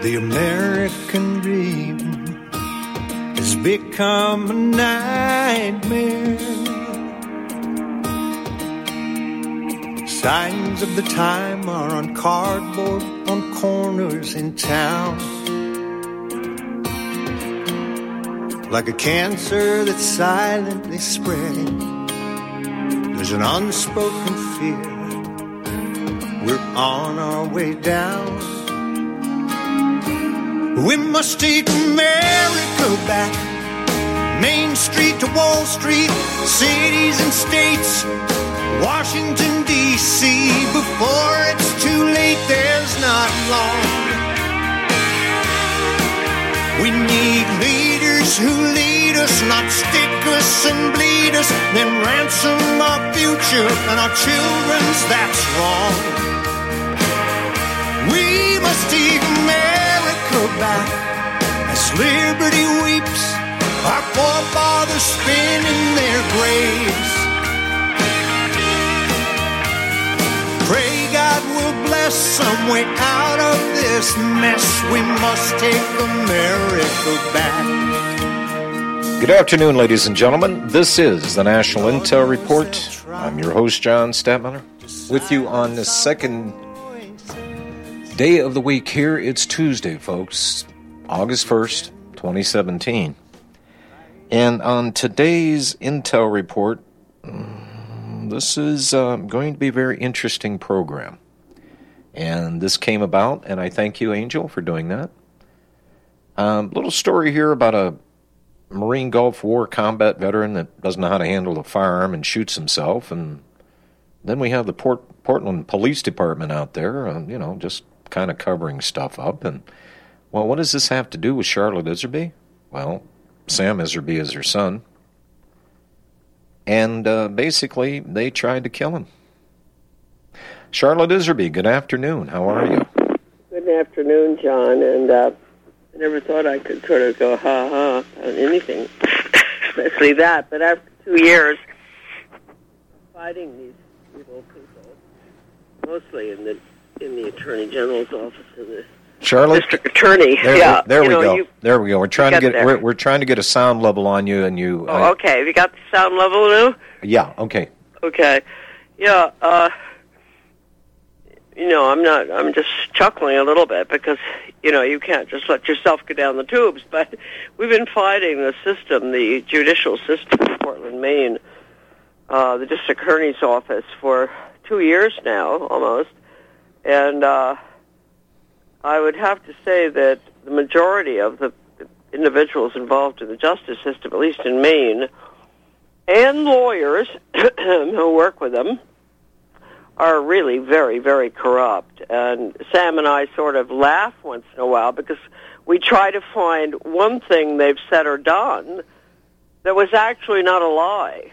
The American dream has become a nightmare. Signs of the time are on cardboard on corners in town. Like a cancer that's silently spreading, there's an unspoken fear. We're on our way down. We must take America back. Main Street to Wall Street, cities and states, Washington, D.C. Before it's too late, there's not long. We need leaders who lead us, not stick us and bleed us, then ransom our future and our children's, that's wrong. We must take America back as liberty weeps, our forefathers spin in their graves. Pray God will bless some way out of this mess. We must take America back. Good afternoon, ladies and gentlemen. This is the National Intel Report. I'm your host, John Stadtmiller, with you on the second day of the week here. It's Tuesday, folks, August 1st, 2017. And on today's Intel Report, this is going to be a very interesting program. And this came about, and I thank you, Angel, for doing that. Little story here about a Marine Gulf War combat veteran that doesn't know how to handle a firearm and shoots himself. And then we have the Portland Police Department out there, just kind of covering stuff up. And, well, what does this have to do with Charlotte Iserby? Well, Sam Iserby is her son. And basically, they tried to kill him. Charlotte Iserby, good afternoon. How are you? Good afternoon, John. And I never thought I could sort of go ha-ha on anything, especially that. But after 2 years fighting these evil people, mostly in the Attorney General's office and the Charlotte, District Attorney. There we go. There we go. We're trying to get a sound level on you, and you. Oh, okay. Have you got the sound level now? Yeah. Okay. Okay. Yeah. I'm just chuckling a little bit because you can't just let yourself go down the tubes. But we've been fighting the system, the judicial system in Portland, Maine, the District Attorney's office for 2 years now, almost, and. I would have to say that the majority of the individuals involved in the justice system, at least in Maine, and lawyers who work with them, are really very, very corrupt. And Sam and I sort of laugh once in a while because we try to find one thing they've said or done that was actually not a lie.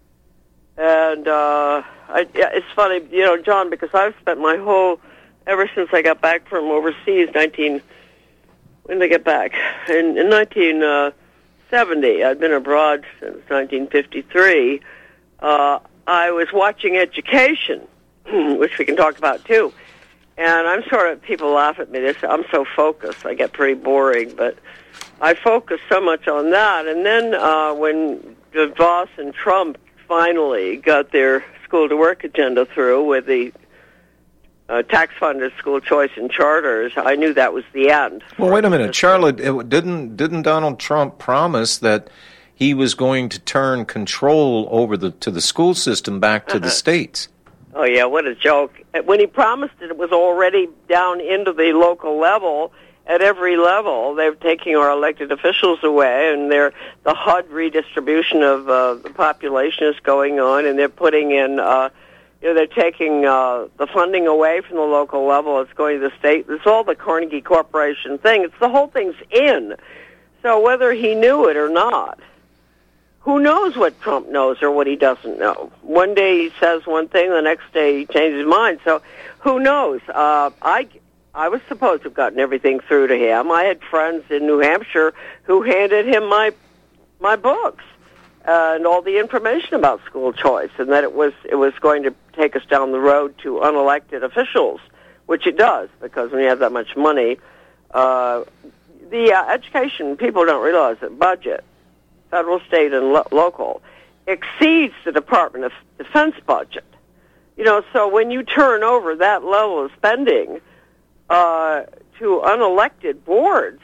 And it's funny, John, because I've spent my ever since I got back from overseas, when did I get back? In 1970. I'd been abroad since 1953. I was watching Education, which we can talk about too. And people laugh at me. I'm so focused. I get pretty boring, but I focus so much on that. And then when DeVos and Trump finally got their school-to-work agenda through with the tax-funded school choice and charters, I knew that was the end. Well, wait a minute, Charlotte. Didn't Donald Trump promise that he was going to turn control over to the school system back to the states? Oh yeah, what a joke! When he promised it, it was already down into the local level. At every level, they're taking our elected officials away, and the HUD redistribution of the population is going on, and they're putting in. They're taking the funding away from the local level. It's going to the state. It's all the Carnegie Corporation thing. The whole thing's in. So whether he knew it or not, who knows what Trump knows or what he doesn't know? One day he says one thing, the next day he changes his mind. So who knows? I was supposed to have gotten everything through to him. I had friends in New Hampshire who handed him my books. And all the information about school choice, and that it was going to take us down the road to unelected officials, which it does, because when you have that much money, The education, people don't realize that budget, federal, state, and local, exceeds the Department of Defense budget. So when you turn over that level of spending to unelected boards,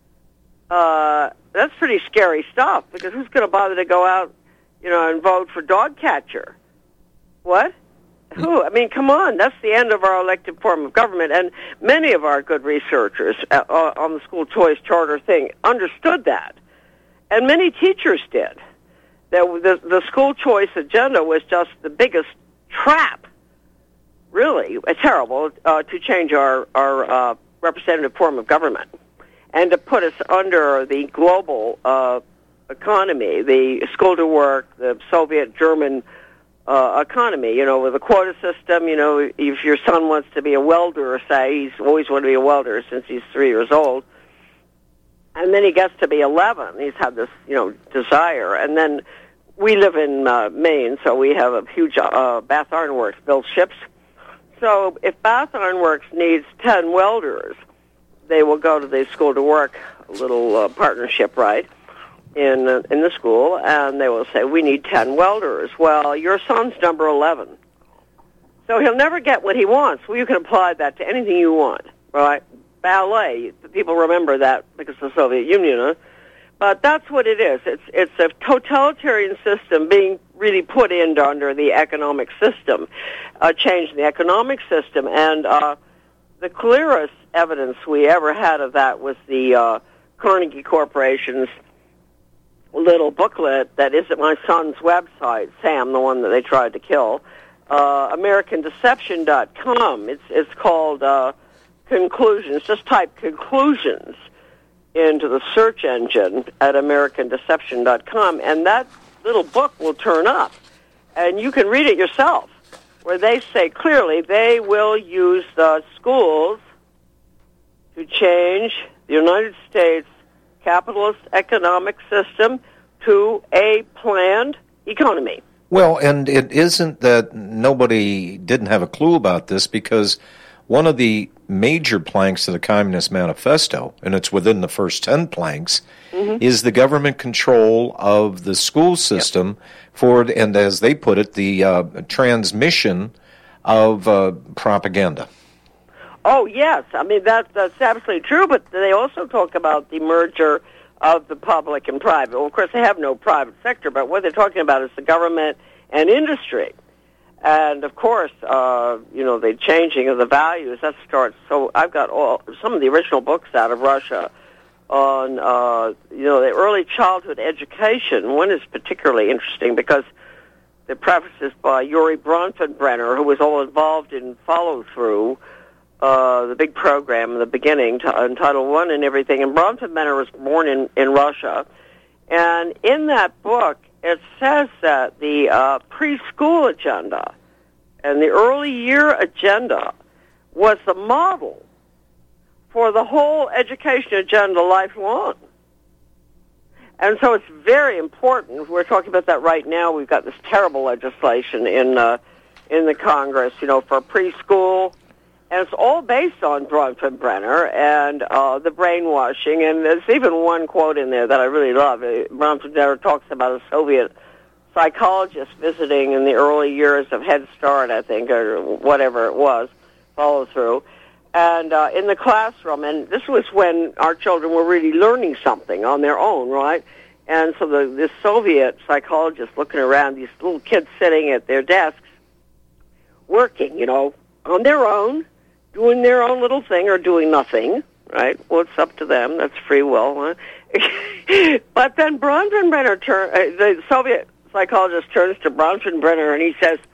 that's pretty scary stuff, because who's going to bother to go out, and vote for dog catcher? What? Who? I mean, come on. That's the end of our elected form of government. And many of our good researchers on the school choice charter thing understood that. And many teachers did. The school choice agenda was just the biggest trap, really, terrible, to change our representative form of government and to put us under the global economy, the school-to-work, the Soviet-German economy, with a quota system. If your son wants to be a welder, say, he's always wanted to be a welder since he's 3 years old, and then he gets to be 11, he's had this, desire, and then we live in Maine, so we have a huge Bath Iron Works builds ships. So if Bath Iron Works needs 10 welders, they will go to the school-to-work little partnership, right, in the school, and they will say, we need 10 welders. Well, your son's number 11. So he'll never get what he wants. Well, you can apply that to anything you want, right? Ballet, people remember that because of the Soviet Union, but that's what it is. It's a totalitarian system being really put in under the economic system, changing the economic system, and the clearest evidence we ever had of that was the Carnegie Corporation's little booklet that is at my son's website, Sam, the one that they tried to kill, AmericanDeception.com. It's called Conclusions. Just type conclusions into the search engine at AmericanDeception.com, and that little book will turn up, and you can read it yourself, where they say clearly they will use the schools to change the United States capitalist economic system to a planned economy. Well, and it isn't that nobody didn't have a clue about this, because one of the major planks of the Communist Manifesto, and it's within the first 10 planks, is the government control of the school system for, and as they put it, the transmission of propaganda. Oh, yes. I mean, that's absolutely true, but they also talk about the merger of the public and private. Well, of course, they have no private sector, but what they're talking about is the government and industry. And, of course, the changing of the values, that starts. So I've got some of the original books out of Russia on, the early childhood education. One is particularly interesting because the preface is by Yuri Bronfenbrenner, who was all involved in follow-through, the big program in the beginning, in Title I and everything. And Bronfenbrenner was born in Russia. And in that book, it says that the preschool agenda and the early year agenda was the model for the whole education agenda lifelong. And so it's very important. We're talking about that right now. We've got this terrible legislation in the Congress, for preschool. And it's all based on Bronfenbrenner and the brainwashing. And there's even one quote in there that I really love. Bronfenbrenner talks about a Soviet psychologist visiting in the early years of Head Start, I think, or whatever it was, follow through. And in the classroom, and this was when our children were really learning something on their own, right? And so this Soviet psychologist looking around, these little kids sitting at their desks, working, on their own, doing their own little thing or doing nothing, right? Well, it's up to them. That's free will. Huh? But then Bronfenbrenner, the Soviet psychologist turns to Bronfenbrenner and he says,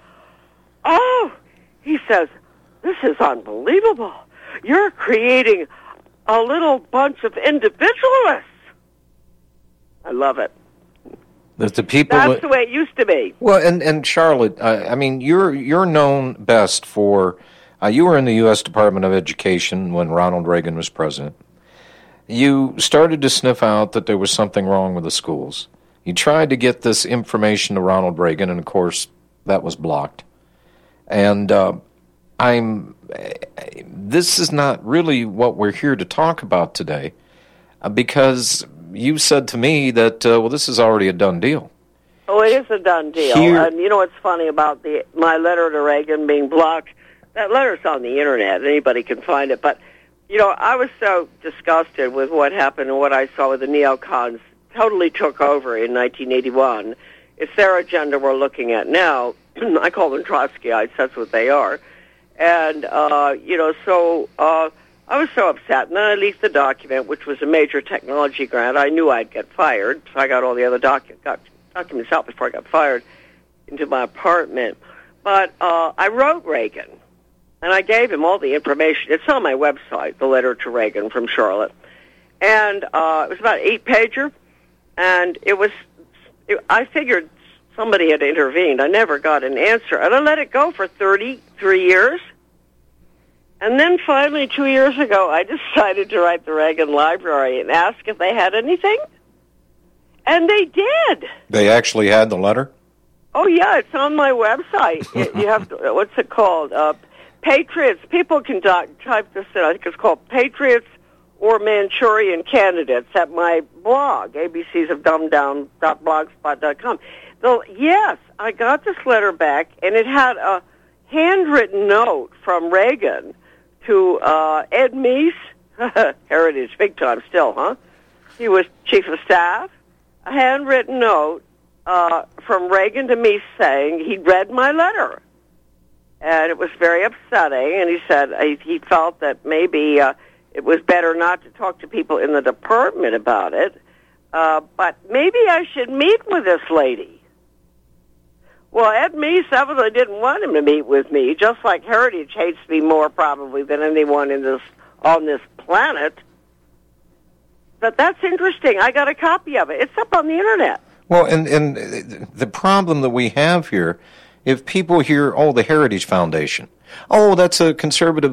this is unbelievable. You're creating a little bunch of individualists. I love it. That's the way it used to be. Well, and Charlotte, I mean, you're known best for, you were in the U.S. Department of Education when Ronald Reagan was president. You started to sniff out that there was something wrong with the schools. You tried to get this information to Ronald Reagan, and of course, that was blocked. And this is not really what we're here to talk about today, because you said to me that, this is already a done deal. Oh, it is a done deal. And you know what's funny about my letter to Reagan being blocked? That letter's on the Internet. Anybody can find it. But, I was so disgusted with what happened and what I saw with the neocons totally took over in 1981. It's their agenda we're looking at now. I call them Trotskyites. That's what they are. And, so I was so upset. And then I leaked the document, which was a major technology grant. I knew I'd get fired, so I got all the other documents out before I got fired into my apartment. But I wrote Reagan, and I gave him all the information. It's on my website, the letter to Reagan from Charlotte. And it was about an 8-pager, and I figured somebody had intervened. I never got an answer. And I let it go for 33 years. And then finally, 2 years ago, I decided to write the Reagan Library and ask if they had anything. And they did. They actually had the letter? Oh, yeah, it's on my website. You have to, what's it called? Patriots. People can type this in. I think it's called Patriots or Manchurian Candidates at my blog, abcsofdumbdown.blogspot.com. So, yes, I got this letter back, and it had a handwritten note from Reagan to Ed Meese, Heritage, big time still, huh? He was chief of staff. A handwritten note from Reagan to Meese saying he'd read my letter. And it was very upsetting, and he said he felt that maybe it was better not to talk to people in the department about it, but maybe I should meet with this lady. Well, Ed Meese evidently didn't want him to meet with me, just like Heritage hates me more probably than anyone on this planet. But that's interesting. I got a copy of it. It's up on the Internet. Well, and the problem that we have here, if people hear, the Heritage Foundation, that's a conservative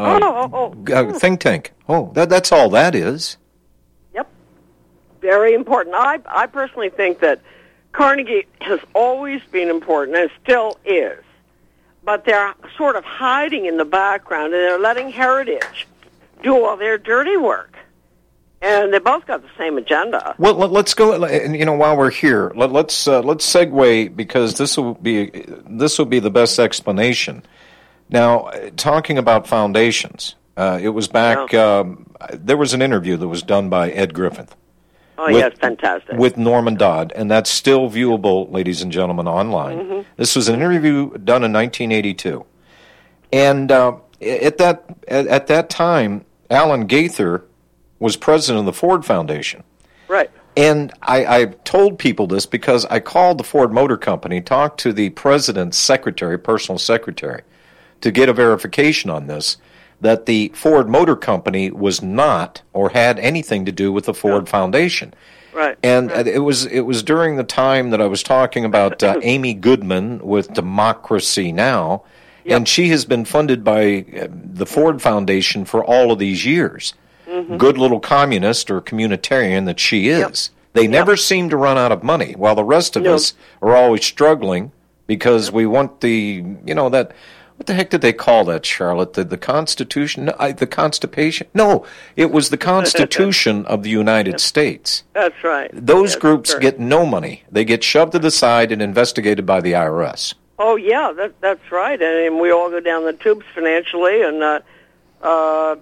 think tank. That's all that is. Yep. Very important. I personally think that Carnegie has always been important, and still is. But they're sort of hiding in the background, and they're letting Heritage do all their dirty work. And they both got the same agenda. Well, let's go. While we're here, let's segue, because this will be the best explanation. Now, talking about foundations, it was back. There was an interview that was done by Ed Griffith. Oh, yes, fantastic. With Norman Dodd, and that's still viewable, ladies and gentlemen, online. Mm-hmm. This was an interview done in 1982, and at that time, Alan Gaither was president of the Ford Foundation. Right. And I've told people this because I called the Ford Motor Company, talked to the president's secretary, personal secretary, to get a verification on this, that the Ford Motor Company was not or had anything to do with the Ford Foundation. Right. And it was during the time that I was talking about Amy Goodman with Democracy Now!, and she has been funded by the Ford Foundation for all of these years. Mm-hmm. Good little communist or communitarian that she is. They never seem to run out of money, while the rest of us are always struggling because we want that. What the heck did they call that, Charlotte? The Constitution? The Constipation? No, it was the Constitution of the United States. That's right. Those groups get no money. They get shoved to the side and investigated by the IRS. Oh, yeah, that's right. And we all go down the tubes financially. And, those,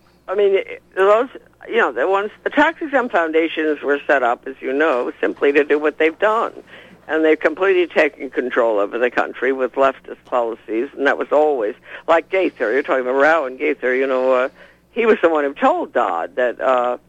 the tax-exempt foundations were set up, as you know, simply to do what they've done. And they've completely taken control over the country with leftist policies, and that was always, like Gaither, you're talking about Rowan Gaither, he was the one who told Dodd that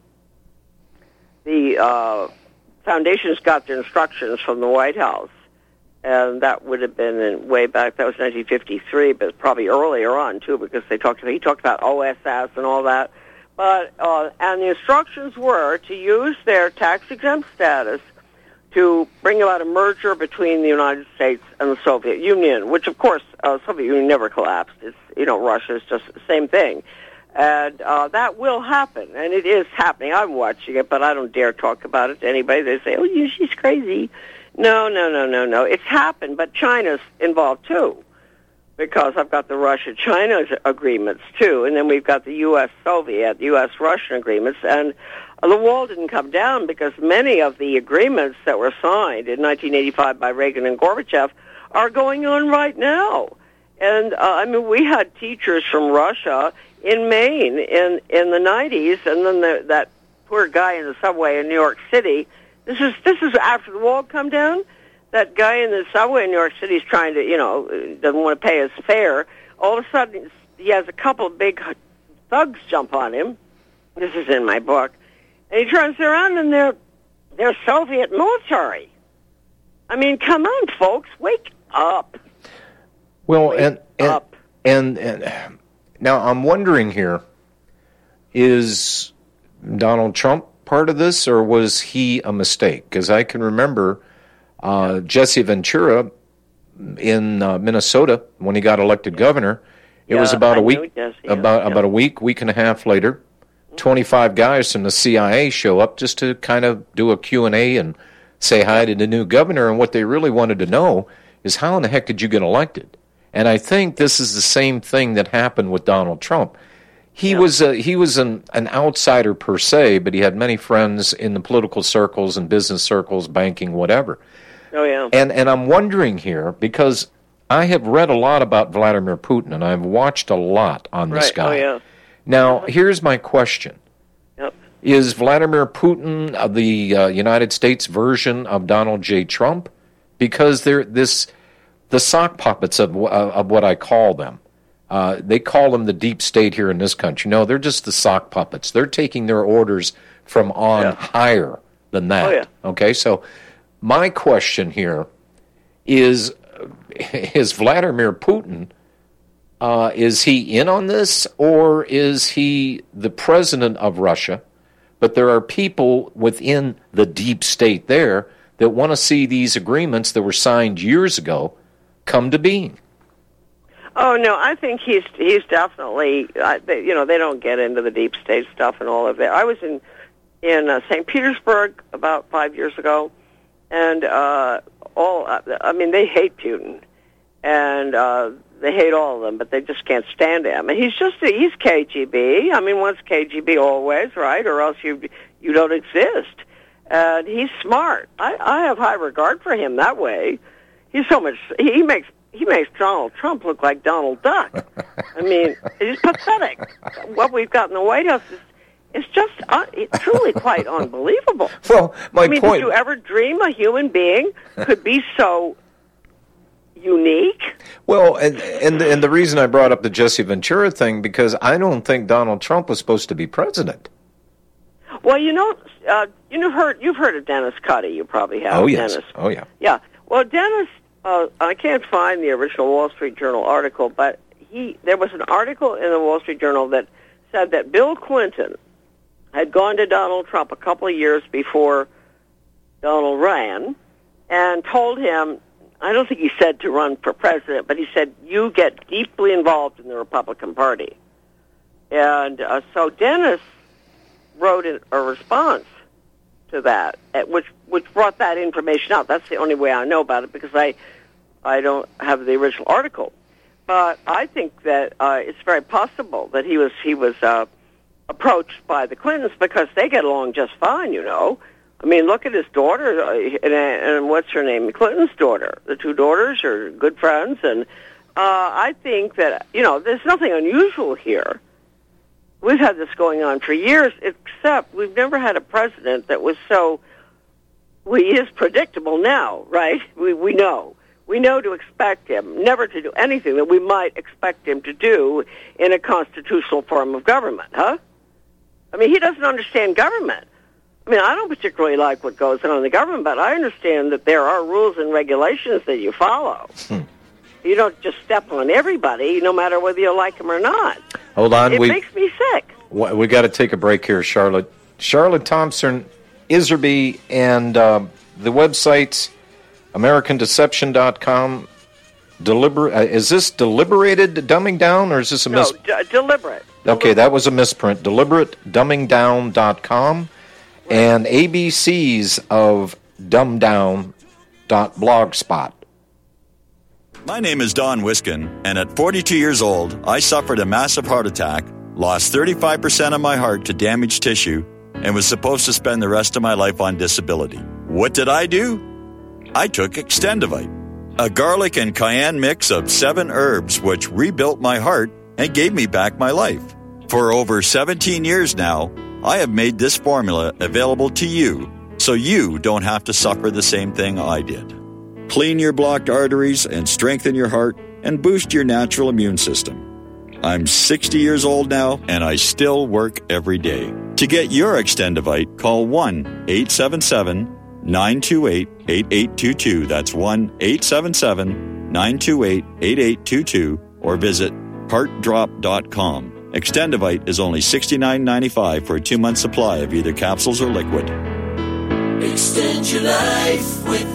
the foundations got their instructions from the White House, and that would have been way back, that was 1953, but probably earlier on, too, because he talked about OSS and all that. But and the instructions were to use their tax-exempt status to bring about a merger between the United States and the Soviet Union, which, of course, the Soviet Union never collapsed. It's, Russia is just the same thing. And that will happen, and it is happening. I'm watching it, but I don't dare talk about it to anybody. They say, she's crazy. No. It's happened, but China's involved, too. because I've got the Russia-China agreements, too, and then we've got the U.S.-Soviet, U.S.-Russian agreements, and the wall didn't come down because many of the agreements that were signed in 1985 by Reagan and Gorbachev are going on right now. And, we had teachers from Russia in Maine in the 90s, and then that poor guy in the subway in New York City. This is after the wall come down. That guy in the subway in New York City is trying to, doesn't want to pay his fare. All of a sudden, he has a couple of big thugs jump on him. This is in my book. And he turns around, and they're Soviet military. I mean, come on, folks, wake up. Well, and now I'm wondering here, is Donald Trump part of this, or was he a mistake? Because I can remember Jesse Ventura in Minnesota when he got elected governor. It was about a week, about a week and a half later. 25 guys from the CIA show up just to kind of do a Q&A and say hi to the new governor. And what they really wanted to know is, how in the heck did you get elected? And I think this is the same thing that happened with Donald Trump. He was an outsider per se, but he had many friends in the political circles and business circles, banking, whatever. Oh, yeah. And I'm wondering here, because I have read a lot about Vladimir Putin, and I've watched a lot on this guy. Oh, yeah. Now, here's my question. Yep. Is Vladimir Putin the United States version of Donald J. Trump? Because they're the sock puppets of what I call them. They call them the deep state here in this country. No, they're just the sock puppets. They're taking their orders from higher than that. Oh, yeah. Okay, so my question here is Vladimir Putin, is he in on this, or is he the president of Russia? But there are people within the deep state there that want to see these agreements that were signed years ago come to being. Oh, no, I think he's definitely, they don't get into the deep state stuff and all of it. I was in St. Petersburg about 5 years ago, and they hate Putin, and they hate all of them, but they just can't stand him. And he's KGB. I mean, once KGB, always, right? Or else you don't exist. And he's smart. I have high regard for him that way. He makes Donald Trump look like Donald Duck. I mean, it's pathetic. What we've got in the White House is just it's truly quite unbelievable. Well, my point. Did you ever dream a human being could be so unique? Well, and the reason I brought up the Jesse Ventura thing, because I don't think Donald Trump was supposed to be president. Well, you've heard of Dennis Cuddy. You probably have. Oh, yes. Dennis. Oh, yeah. Yeah. Well, Dennis, I can't find the original Wall Street Journal article, but there was an article in the Wall Street Journal that said that Bill Clinton had gone to Donald Trump a couple of years before Donald ran and told him, I don't think he said to run for president, but he said, you get deeply involved in the Republican Party. And so Dennis wrote a response to that, which brought that information out. That's the only way I know about it, because I don't have the original article. But I think that it's very possible that he was approached by the Clintons, because they get along just fine, I mean, look at his daughter, and what's her name? Clinton's daughter. The two daughters are good friends, and I think that, there's nothing unusual here. We've had this going on for years, except we've never had a president that was so, he is predictable now, right? We know. We know to expect him never to do anything that we might expect him to do in a constitutional form of government, huh? I mean, he doesn't understand government. I mean, I don't particularly like what goes on in the government, but I understand that there are rules and regulations that you follow. You don't just step on everybody, no matter whether you like them or not. Hold on. It makes me sick. We got to take a break here, Charlotte. Charlotte Thompson, Iserby, and the website, AmericanDeception.com. Is this deliberated dumbing down, or is this a deliberate. Okay, that was a misprint. DeliberateDumbingDown.com. And ABCs of dumbdown.blogspot. My name is Don Wiskin, and at 42 years old, I suffered a massive heart attack, lost 35% of my heart to damaged tissue, and was supposed to spend the rest of my life on disability. What did I do? I took Extendivite, a garlic and cayenne mix of 7 herbs which rebuilt my heart and gave me back my life. For over 17 years now, I have made this formula available to you so you don't have to suffer the same thing I did. Clean your blocked arteries and strengthen your heart and boost your natural immune system. I'm 60 years old now and I still work every day. To get your Extendivite, call 1-877-928-8822. That's 1-877-928-8822 or visit heartdrop.com. Extendivite is only $69.95 for a 2-month supply of either capsules or liquid. Extend your life with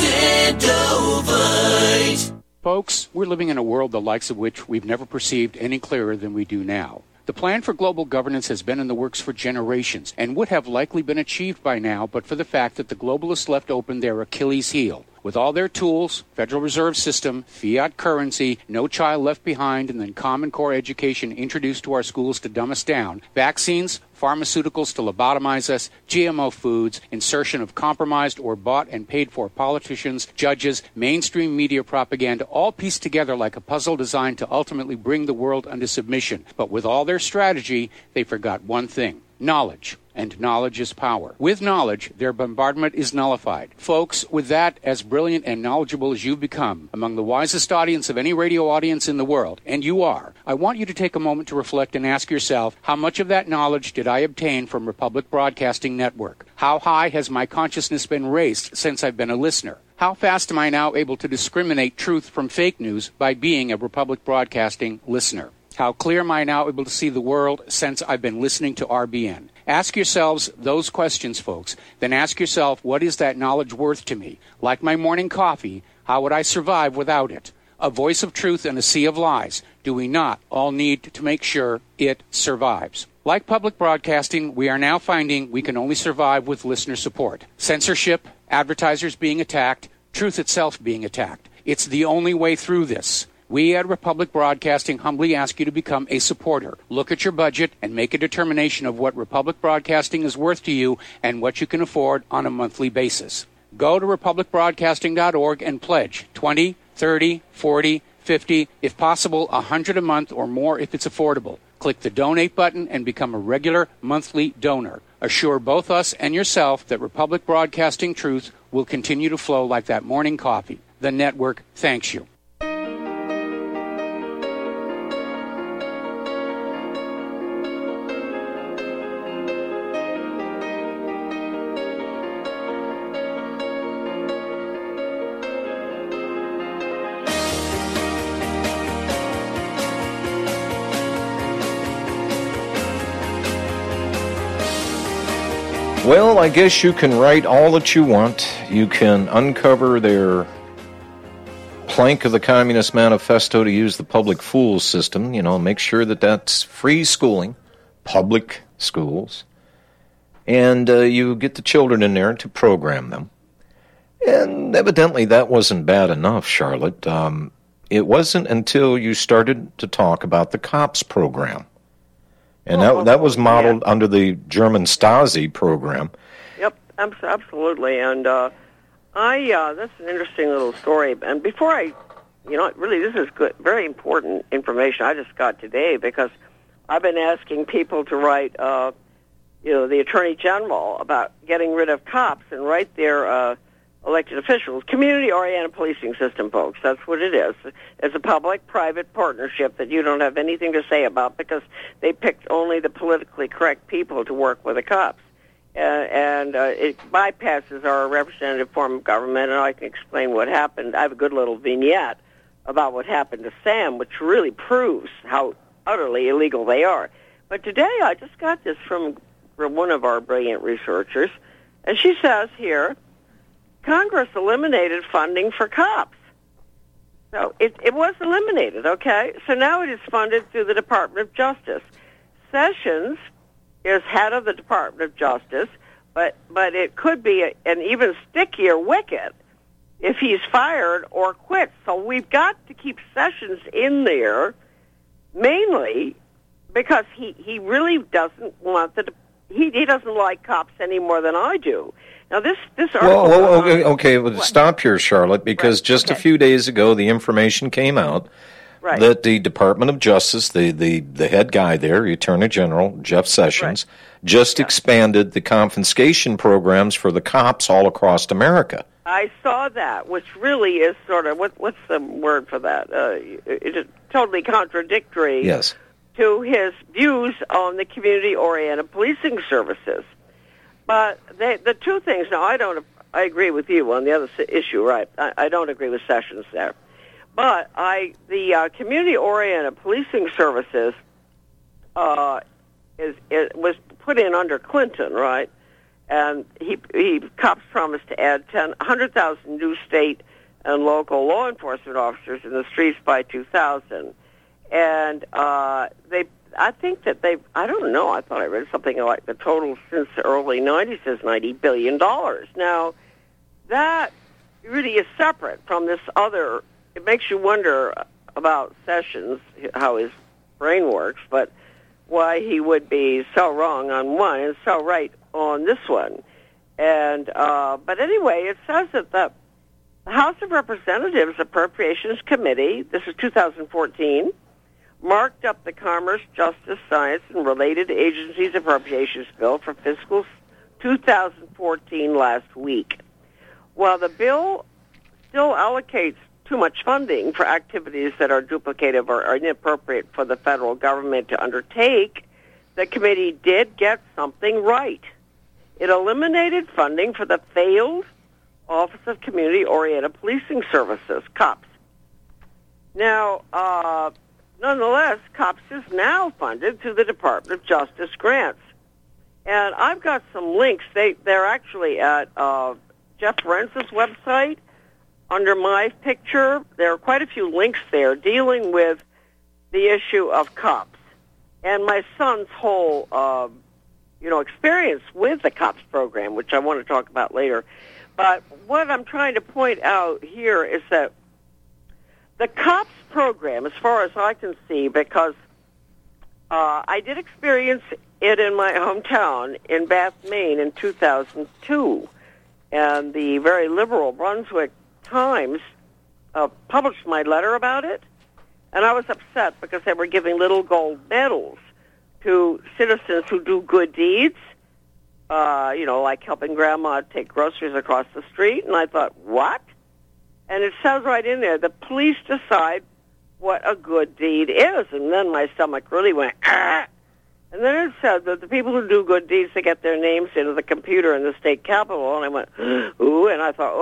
Extendovite. Folks, we're living in a world the likes of which we've never perceived any clearer than we do now. The plan for global governance has been in the works for generations and would have likely been achieved by now but for the fact that the globalists left open their Achilles heel. With all their tools, Federal Reserve System, fiat currency, no child left behind, and then Common Core education introduced to our schools to dumb us down, vaccines, pharmaceuticals to lobotomize us, GMO foods, insertion of compromised or bought and paid for politicians, judges, mainstream media propaganda, all pieced together like a puzzle designed to ultimately bring the world under submission. But with all their strategy, they forgot one thing: knowledge. And knowledge is power. With knowledge, their bombardment is nullified. Folks, with that, as brilliant and knowledgeable as you've become, among the wisest audience of any radio audience in the world, and you are, I want you to take a moment to reflect and ask yourself, how much of that knowledge did I obtain from Republic Broadcasting Network? How high has my consciousness been raised since I've been a listener? How fast am I now able to discriminate truth from fake news by being a Republic Broadcasting listener? How clear am I now able to see the world since I've been listening to RBN? Ask yourselves those questions, folks. Then ask yourself, what is that knowledge worth to me? Like my morning coffee, how would I survive without it? A voice of truth in a sea of lies. Do we not all need to make sure it survives? Like public broadcasting, we are now finding we can only survive with listener support. Censorship, advertisers being attacked, truth itself being attacked. It's the only way through this. We at Republic Broadcasting humbly ask you to become a supporter. Look at your budget and make a determination of what Republic Broadcasting is worth to you and what you can afford on a monthly basis. Go to republicbroadcasting.org and pledge $20, $30, $40, $50, if possible, $100 a month or more if it's affordable. Click the donate button and become a regular monthly donor. Assure both us and yourself that Republic Broadcasting truth will continue to flow like that morning coffee. The network thanks you. Well, I guess you can write all that you want. You can uncover their plank of the Communist Manifesto to use the public fool system, make sure that that's free schooling, public schools, and you get the children in there to program them. And evidently that wasn't bad enough, Charlotte. It wasn't until you started to talk about the COPS program. And that was modeled under the German Stasi program. Yep, absolutely. And that's an interesting little story. And before really this is good, very important information I just got today, because I've been asking people to write, the Attorney General about getting rid of cops and write their elected officials. Community-oriented policing system, folks. That's what it is. It's a public-private partnership that you don't have anything to say about because they picked only the politically correct people to work with the cops. And it bypasses our representative form of government, and I can explain what happened. I have a good little vignette about what happened to Sam, which really proves how utterly illegal they are. But today I just got this from one of our brilliant researchers, and she says here, Congress eliminated funding for cops. So it was eliminated, okay? So now it is funded through the Department of Justice. Sessions is head of the Department of Justice, but it could be an even stickier wicket if he's fired or quits. So we've got to keep Sessions in there, mainly because he really doesn't want he doesn't like cops any more than I do. Now this article. Well, stop here, Charlotte, because just a few days ago the information came out that the Department of Justice, the head guy there, the Attorney General Jeff Sessions, just expanded the confiscation programs for the cops all across America. I saw that, which really is sort of what's the word for that? It is totally contradictory. Yes. To his views on the community-oriented policing services. But the two things, now I agree with you on the other issue, right? I don't agree with Sessions there. But the community-oriented policing services was put in under Clinton, right? And cops promised to add 100,000 new state and local law enforcement officers in the streets by 2000. And I don't know, I thought I read something like the total since the early 90s is $90 billion. Now, that really is separate from this other, it makes you wonder about Sessions, how his brain works, but why he would be so wrong on one and so right on this one. And but anyway, it says that the House of Representatives Appropriations Committee, this is 2014, marked up the Commerce, Justice, Science, and Related Agencies Appropriations Bill for fiscal 2014 last week. While the bill still allocates too much funding for activities that are duplicative or inappropriate for the federal government to undertake, the committee did get something right. It eliminated funding for the failed Office of Community-Oriented Policing Services, COPS. Now, nonetheless, COPS is now funded through the Department of Justice grants. And I've got some links. They're actually at Jeff Rentz's website. Under my picture, there are quite a few links there dealing with the issue of COPS. And my son's whole, experience with the COPS program, which I want to talk about later. But what I'm trying to point out here is that the COPS program, as far as I can see, because I did experience it in my hometown in Bath, Maine in 2002, and the very liberal Brunswick Times published my letter about it, and I was upset because they were giving little gold medals to citizens who do good deeds, like helping Grandma take groceries across the street, and I thought, what? And it says right in there, the police decide what a good deed is. And then my stomach really went, ah! And then it said that the people who do good deeds, they get their names into the computer in the state capitol. And I went, ooh, and I thought,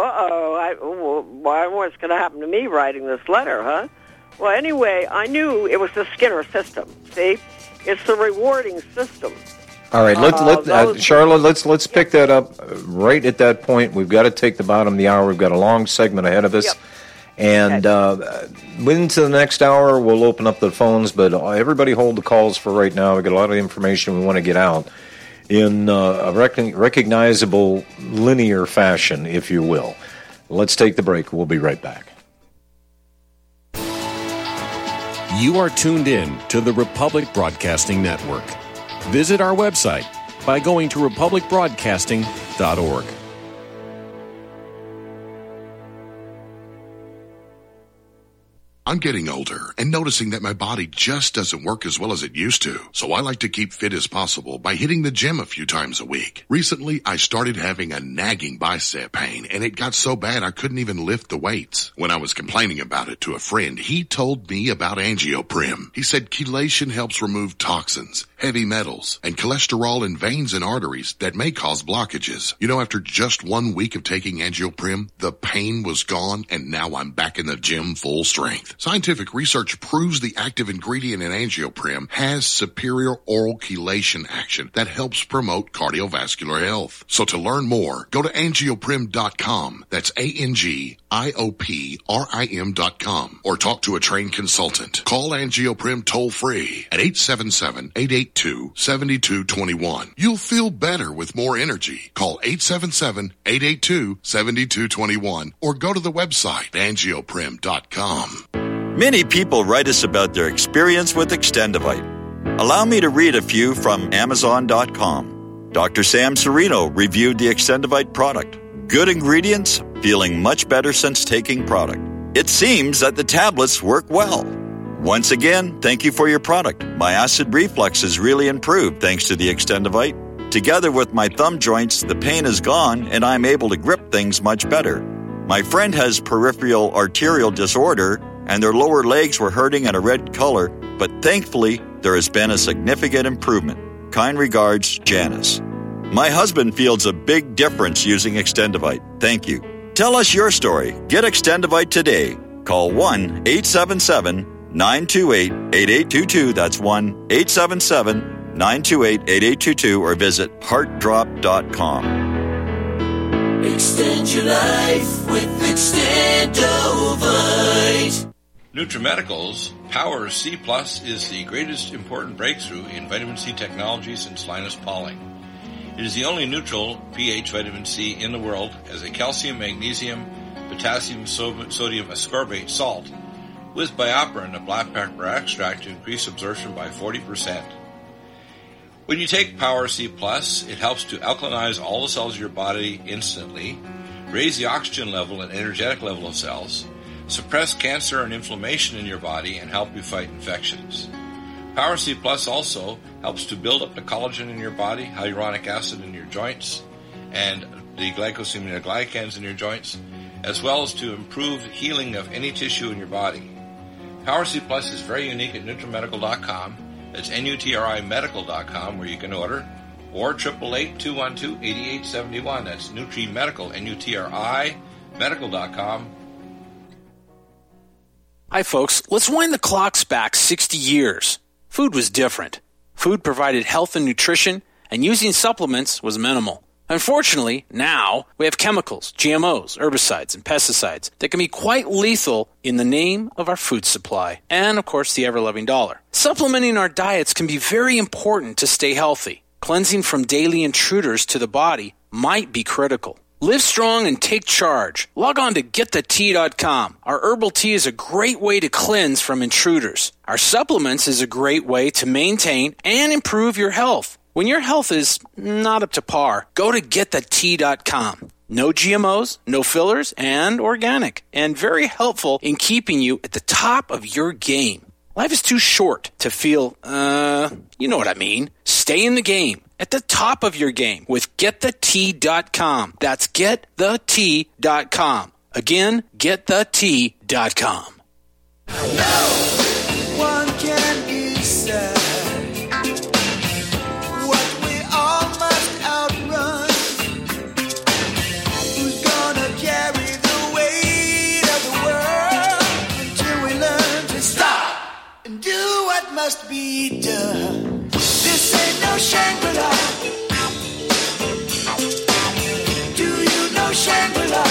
what's going to happen to me writing this letter, huh? Well, anyway, I knew it was the Skinner system, see? It's the rewarding system. All right, Charlotte, let's pick that up right at that point. We've got to take the bottom of the hour. We've got a long segment ahead of us. Yep. And into the next hour, we'll open up the phones, but everybody hold the calls for right now. We've got a lot of information we want to get out in a recognizable, linear fashion, if you will. Let's take the break. We'll be right back. You are tuned in to the Republic Broadcasting Network. Visit our website by going to republicbroadcasting.org. I'm getting older and noticing that my body just doesn't work as well as it used to. So I like to keep fit as possible by hitting the gym a few times a week. Recently, I started having a nagging bicep pain, and it got so bad I couldn't even lift the weights. When I was complaining about it to a friend, he told me about Angioprim. He said chelation helps remove toxins, heavy metals, and cholesterol in veins and arteries that may cause blockages. You know, after just 1 week of taking Angioprim, the pain was gone, and now I'm back in the gym full strength. Scientific research proves the active ingredient in Angioprim has superior oral chelation action that helps promote cardiovascular health. So to learn more, go to angioprim.com. That's ANGIOPRIM.com. Or talk to a trained consultant. Call Angioprim toll free at 877-882-7221. You'll feel better with more energy. Call 877-882-7221 or go to the website angioprim.com. Many people write us about their experience with Extendivite. Allow me to read a few from Amazon.com. Dr. Sam Serino reviewed the Extendivite product. Good ingredients, feeling much better since taking product. It seems that the tablets work well. Once again, thank you for your product. My acid reflux has really improved thanks to the Extendivite. Together with my thumb joints, the pain is gone and I'm able to grip things much better. My friend has peripheral arterial disorder and their lower legs were hurting in a red color, but thankfully, there has been a significant improvement. Kind regards, Janice. My husband feels a big difference using Extendivite. Thank you. Tell us your story. Get Extendivite today. Call 1-877-928-8822. That's 1-877-928-8822 or visit heartdrop.com. Extend your life with Extendovite. NutriMedical's Power C Plus is the greatest important breakthrough in vitamin C technology since Linus Pauling. It is the only neutral pH vitamin C in the world as a calcium, magnesium, potassium, sodium ascorbate salt with BioPerine, a black pepper extract, to increase absorption by 40%. When you take Power C Plus, it helps to alkalinize all the cells of your body instantly, raise the oxygen level and energetic level of cells, suppress cancer and inflammation in your body, and help you fight infections. Power C Plus also helps to build up the collagen in your body, hyaluronic acid in your joints, and the glycosaminoglycans in your joints, as well as to improve healing of any tissue in your body. Power C Plus is very unique at NutriMedical.com. That's NutriMedical.com where you can order, or 888-212-8871. That's NutriMedical, N-U-T-R-I, medical.com. Hi, folks. Let's wind the clocks back 60 years. Food was different. Food provided health and nutrition, and using supplements was minimal. Unfortunately, now we have chemicals, GMOs, herbicides, and pesticides that can be quite lethal in the name of our food supply and, of course, the ever-loving dollar. Supplementing our diets can be very important to stay healthy. Cleansing from daily intruders to the body might be critical. Live strong and take charge. Log on to GetTheT.com. Our herbal tea is a great way to cleanse from intruders. Our supplements is a great way to maintain and improve your health. When your health is not up to par, go to GetTheT.com. No GMOs, no fillers, and organic, and very helpful in keeping you at the top of your game. Life is too short to feel, you know what I mean. Stay in the game, at the top of your game with GetTheT.com. That's GetTheT.com. Again, GetTheT.com. No one can decide. Must be done. This ain't no Shangri-La. Do you know Shangri-La?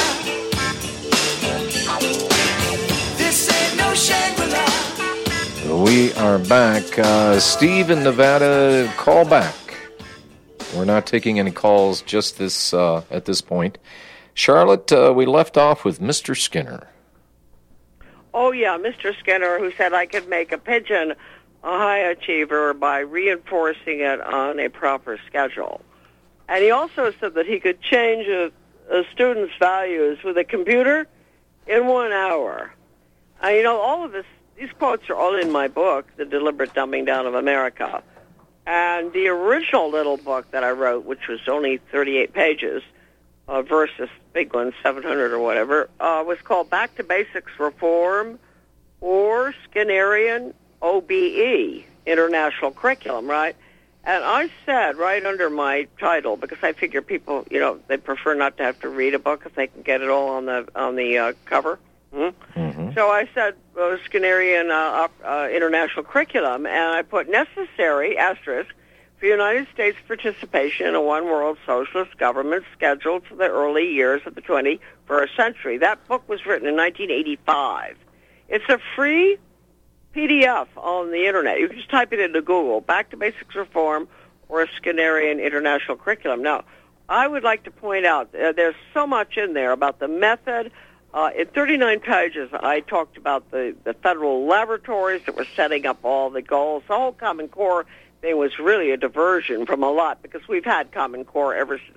This ain't no Shangri-La. We are back. Steve in Nevada, call back. We're not taking any calls just this at this point. Charlotte, we left off with Mr. Skinner. Oh, yeah, Mr. Skinner, who said I could make a pigeon a high achiever by reinforcing it on a proper schedule. And he also said that he could change a student's values with a computer in 1 hour. You know, all of this, these quotes are all in my book, The Deliberate Dumbing Down of America. And the original little book that I wrote, which was only 38 pages, versus big one, 700 or whatever, was called Back to Basics Reform or Skinnerian OBE, International Curriculum, right? And I said right under my title, because I figure people, you know, they prefer not to have to read a book if they can get it all on the cover. Mm-hmm. So I said Skinnerian international curriculum, and I put necessary, asterisk, for United States participation in a one-world socialist government scheduled for the early years of the 21st century. That book was written in 1985. It's a free PDF on the Internet. You can just type it into Google, Back to Basics Reform or Skinnerian International Curriculum. Now, I would like to point out there's so much in there about the method. In 39 pages, I talked about the federal laboratories that were setting up all the goals. The whole Common Core thing was really a diversion from a lot, because we've had Common Core ever since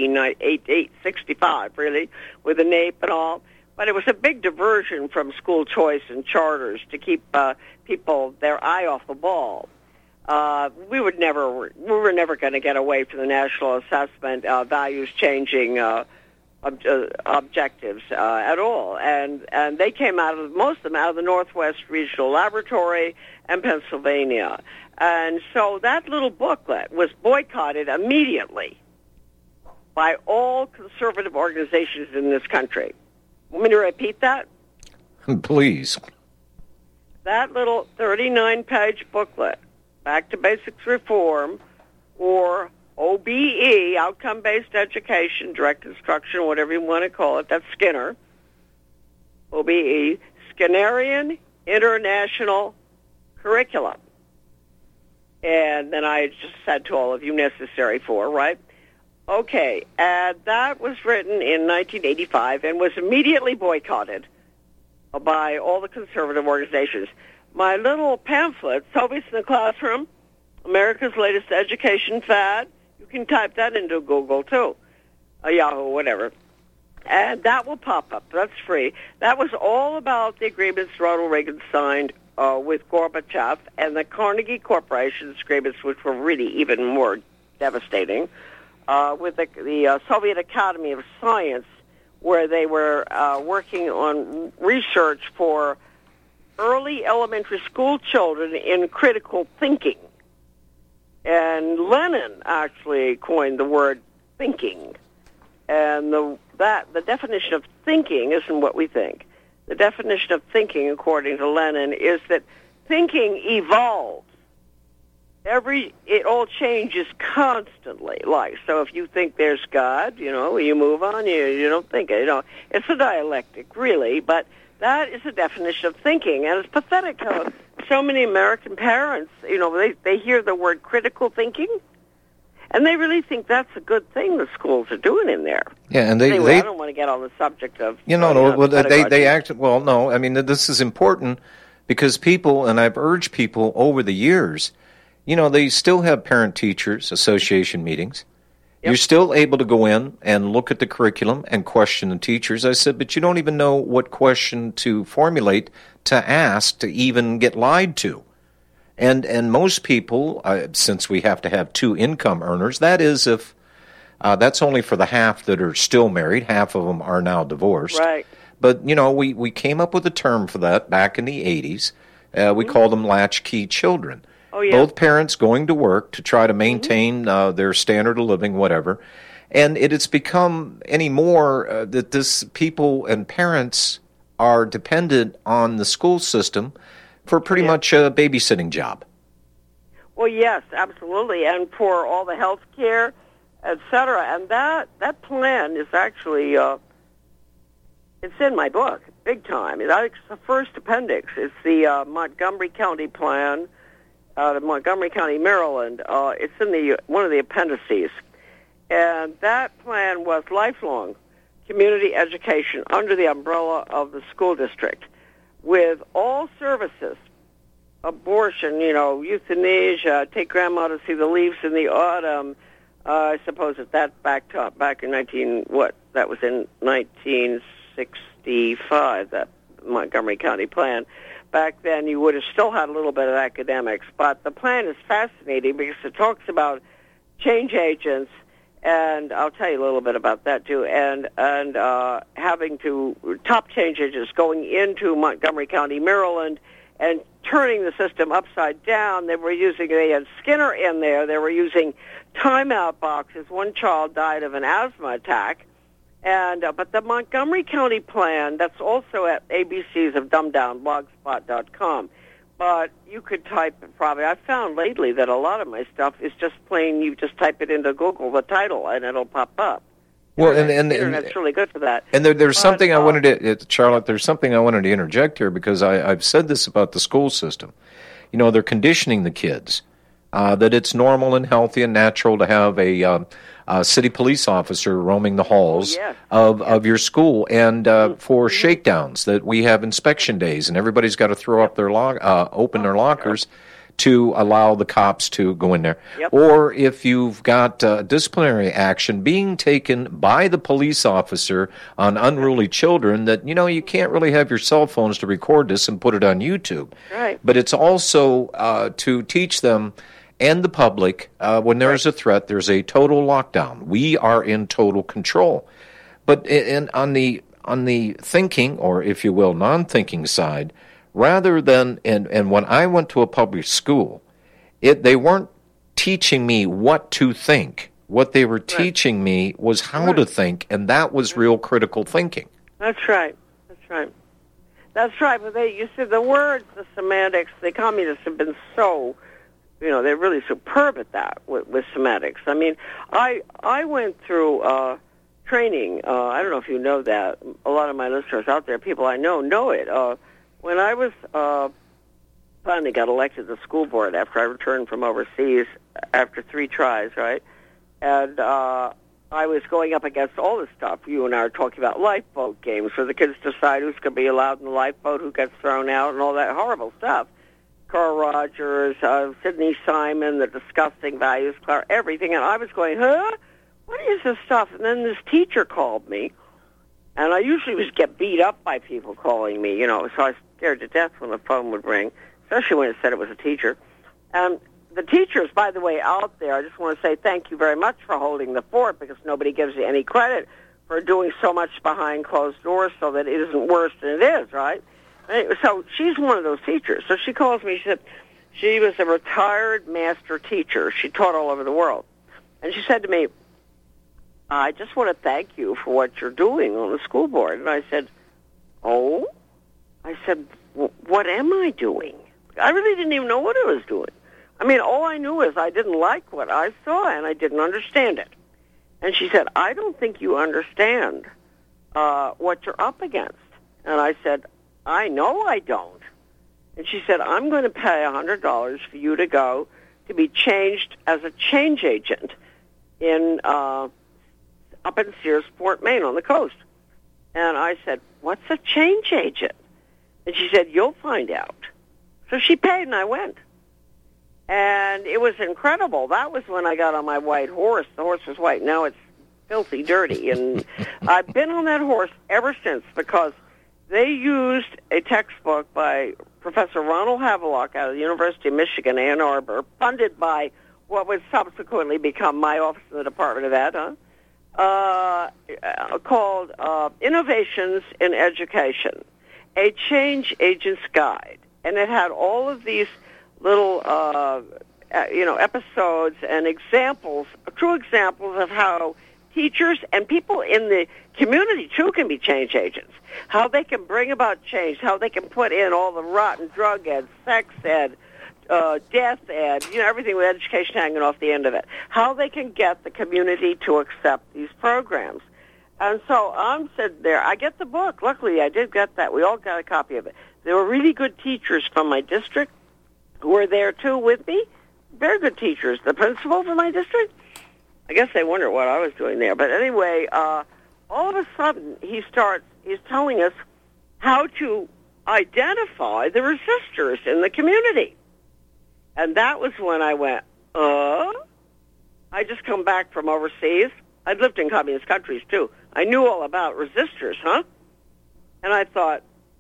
1965, really, with the NAEP and all. But it was a big diversion from school choice and charters to keep people their eye off the ball. We were never going to get away from the national assessment, values changing objectives at all, and they came most of them out of the Northwest Regional Laboratory and Pennsylvania. And so that little booklet was boycotted immediately by all conservative organizations in this country. Want me to repeat that? Please. That little 39-page booklet, Back to Basics Reform, or OBE, Outcome-Based Education, Direct Instruction, whatever you want to call it, that's Skinner, OBE, Skinnerian International Curriculum. And then I just said to all of you, necessary for, right? Okay, and that was written in 1985 and was immediately boycotted by all the conservative organizations. My little pamphlet, Soviets in the Classroom, America's Latest Education Fad, you can type that into Google, too, Yahoo, whatever. And that will pop up. That's free. That was all about the agreements Ronald Reagan signed with Gorbachev and the Carnegie Corporation's agreements, which were really even more devastating, with the Soviet Academy of Science, where they were working on research for early elementary school children in critical thinking. And Lenin actually coined the word thinking. And the definition of thinking isn't what we think. The definition of thinking, according to Lenin, is that thinking evolves. It all changes constantly. Like, so if you think there's God, you move on, you don't think it. It's a dialectic, really, but that is a definition of thinking. And it's pathetic how so many American parents, they hear the word critical thinking, and they really think that's a good thing the schools are doing in there. Yeah, and anyway, I don't want to get on the subject of... they act... Well, no, I mean, this is important because people, and I've urged people over the years, they still have parent-teachers association meetings. Yep. You're still able to go in and look at the curriculum and question the teachers. I said, but you don't even know what question to formulate to ask to even get lied to. And most people, since we have to have two income earners, that is if that's only for the half that are still married. Half of them are now divorced. Right. But, we came up with a term for that back in the 80s. We called them latchkey children. Oh, yeah. Both parents going to work to try to maintain their standard of living, whatever. And it has become anymore that this people and parents are dependent on the school system for pretty much a babysitting job. Well, yes, absolutely, and for all the health care, et cetera. And that plan is actually, it's in my book, big time. It's the first appendix. It's the Montgomery County plan out of Montgomery County, Maryland. It's in one of the appendices. And that plan was lifelong community education under the umbrella of the school district, with all services, abortion, euthanasia, take grandma to see the leaves in the autumn. I suppose that back in that was in 1965, that Montgomery County plan. Back then you would have still had a little bit of academics, but the plan is fascinating because it talks about change agents, and I'll tell you a little bit about that too, and having to top change agents going into Montgomery County, Maryland, and turning the system upside down. They had Skinner in there. They were using timeout boxes. One child died of an asthma attack, And but the Montgomery County plan, that's also at ABC's of dumbdownblogspot.com. But you could type it probably. I've found lately that a lot of my stuff is just plain, you just type it into Google, the title, and it'll pop up. Well, the Internet's really good for that. And there's something I wanted to, Charlotte, there's something I wanted to interject here, because I've said this about the school system. You know, they're conditioning the kids that it's normal and healthy and natural to have a city police officer roaming the halls of your school, and for shakedowns, that we have inspection days, and everybody's got to throw up their open their lockers to allow the cops to go in there. Or if you've got disciplinary action being taken by the police officer on unruly children, that, you know, you can't really have your cell phones to record this and put it on YouTube. Right. But it's also to teach them and the public, when there's a threat, there's a total lockdown. We are in total control. But on the thinking, or if you will, non-thinking side, rather than, and when I went to a public school, they weren't teaching me what to think. What they were teaching me was how to think, and that was real critical thinking. That's right. But you see, the words, the semantics, the communists have been so, you know, they're really superb at that with semantics. I mean, I went through training. I don't know if you know that. A lot of my listeners out there, people I know it. When I was finally got elected to the school board after I returned from overseas after 3 tries, right? And I was going up against all this stuff. You and I are talking about lifeboat games where the kids decide who's going to be allowed in the lifeboat, who gets thrown out, and all that horrible stuff. Carl Rogers, Sidney Simon, the disgusting values, everything. And I was going, what is this stuff? And then this teacher called me. And I usually would get beat up by people calling me, you know, so I was scared to death when the phone would ring, especially when it said it was a teacher. And the teachers, by the way, out there, I just want to say thank you very much for holding the fort, because nobody gives you any credit for doing so much behind closed doors so that it isn't worse than it is, right? So she's one of those teachers. So she calls me. She said she was a retired master teacher. She taught all over the world. And she said to me, I just want to thank you for what you're doing on the school board. And I said, oh? I said, what am I doing? I really didn't even know what I was doing. I mean, all I knew is I didn't like what I saw, and I didn't understand it. And she said, I don't think you understand what you're up against. And I said, I know I don't. And she said, I'm going to pay $100 for you to go to be changed as a change agent in up in Searsport, Maine, on the coast. And I said, what's a change agent? And she said, you'll find out. So she paid, and I went. And it was incredible. That was when I got on my white horse. The horse was white. Now it's filthy dirty. And I've been on that horse ever since, because they used a textbook by Professor Ronald Havelock out of the University of Michigan, Ann Arbor, funded by what would subsequently become my office in the Department of Ed, called Innovations in Education, a Change Agent's Guide. And it had all of these little, episodes and examples, true examples of how teachers and people in the community, too, can be change agents, how they can bring about change, how they can put in all the rotten drug ed, sex ed, death ed, everything with education hanging off the end of it, how they can get the community to accept these programs. And so I'm sitting there. I get the book. Luckily, I did get that. We all got a copy of it. There were really good teachers from my district who were there, too, with me. Very good teachers. The principal for my district, I guess they wonder what I was doing there. But anyway, all of a sudden, he's telling us how to identify the resistors in the community. And that was when I went, I just come back from overseas. I'd lived in communist countries, too. I knew all about resistors, And I thought,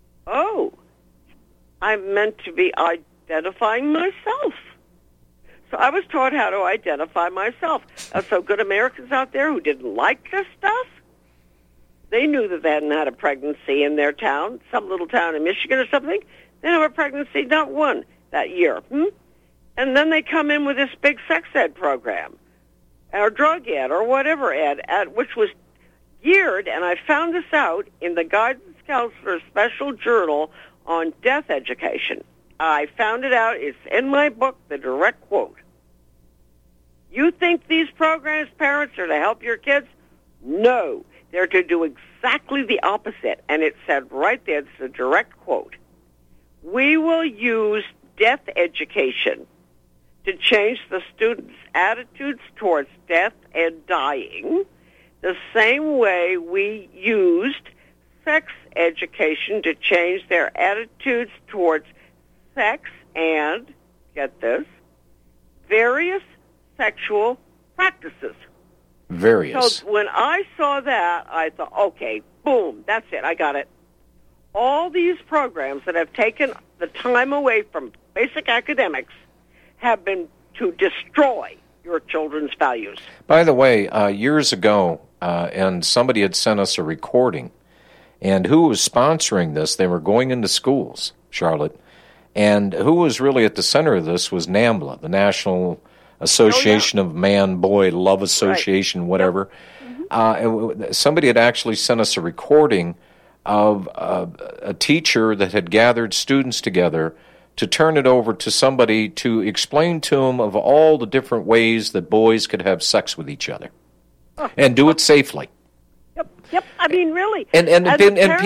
I'm meant to be identifying myself. So I was taught how to identify myself. So good Americans out there who didn't like this stuff, they knew that they hadn't had a pregnancy in their town, some little town in Michigan or something. They didn't have a pregnancy, not one, that year. And then they come in with this big sex ed program, or drug ed, or whatever ed, which was geared, and I found this out in the Guidance Counselor Special Journal on Death Education. I found it out. It's in my book, the direct quote. You think these programs, parents, are to help your kids? No. They're to do exactly the opposite. And it said right there, it's a direct quote. We will use death education to change the students' attitudes towards death and dying, the same way we used sex education to change their attitudes towards sex and, get this, various sexual practices. Various. So when I saw that, I thought, okay, boom, that's it, I got it. All these programs that have taken the time away from basic academics have been to destroy your children's values. By the way, years ago, and somebody had sent us a recording, and who was sponsoring this? They were going into schools, Charlotte, and who was really at the center of this was NAMBLA, the National Association of Man-Boy Love Association, right. Whatever. Yep. Somebody had actually sent us a recording of a teacher that had gathered students together to turn it over to somebody to explain to them of all the different ways that boys could have sex with each other and do it safely. Yep. I mean, really. And let